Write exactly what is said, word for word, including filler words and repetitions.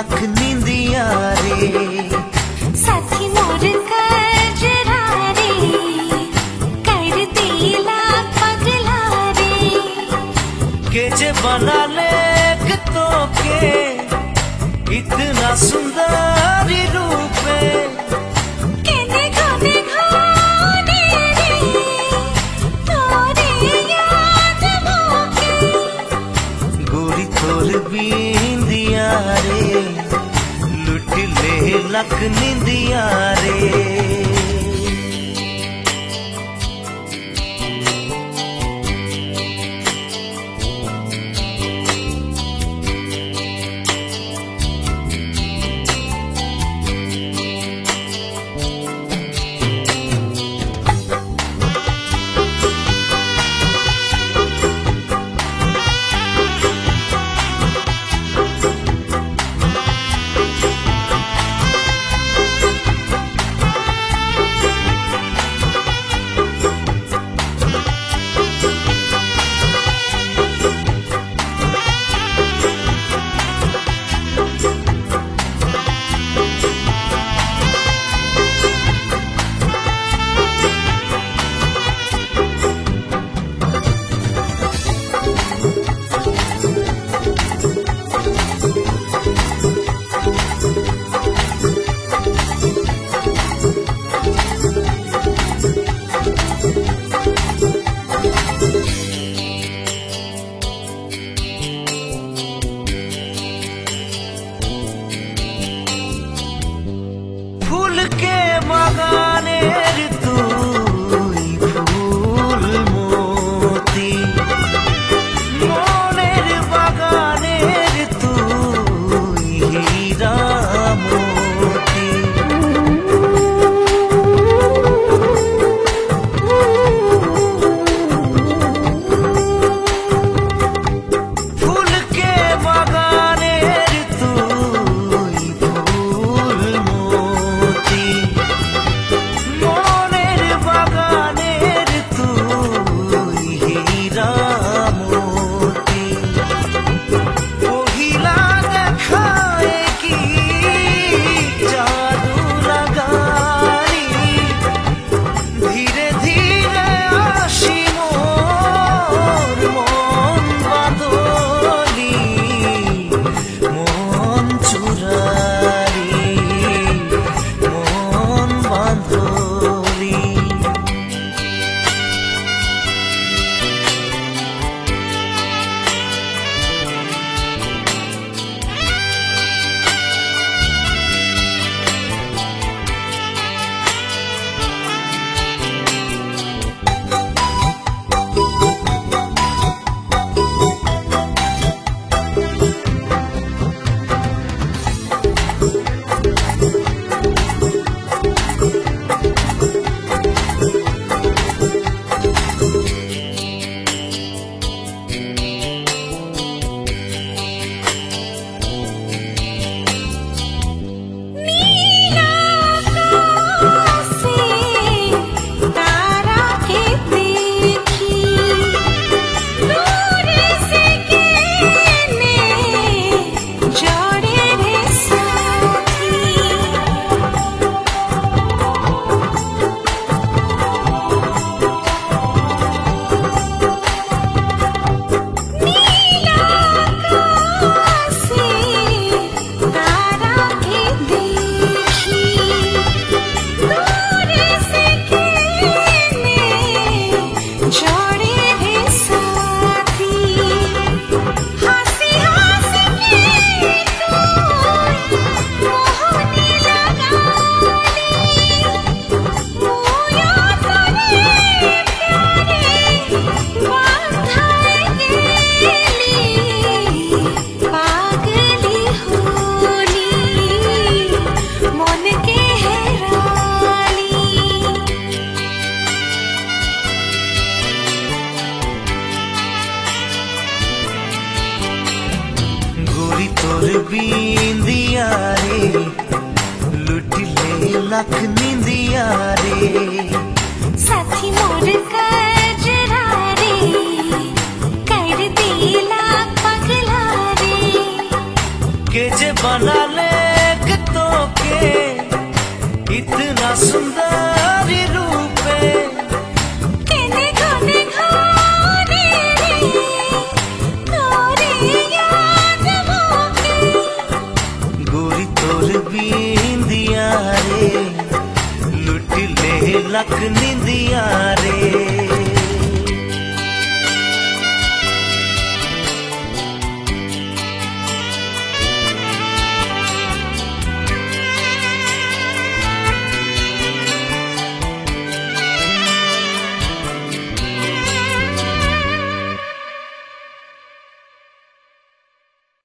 लख नींदिया रे साथी मोर कजरा रे कर दिला पगला रे के जे बना ले तो के इतना सुंदर रूप केने गाने गाने रे तोरे याद मोके गोरी तोर बिंदिया रे लुट ले लख नींदिया रे फूल के बागाने तू फूल मोती मोनेर बागाने तू हीरा मोती फूल के बागाने तू तोर बिंदिया रे लुट ले लख नींदिया रे साथी मोर कजरा रे कर दिला पगला रे के जे बना ले तो के इतना सुंदर रूपे केने कोने घोरे रे तोरे याद मोके गोरी तोर बिंदिया रे लुट ले लख निंदिया रे।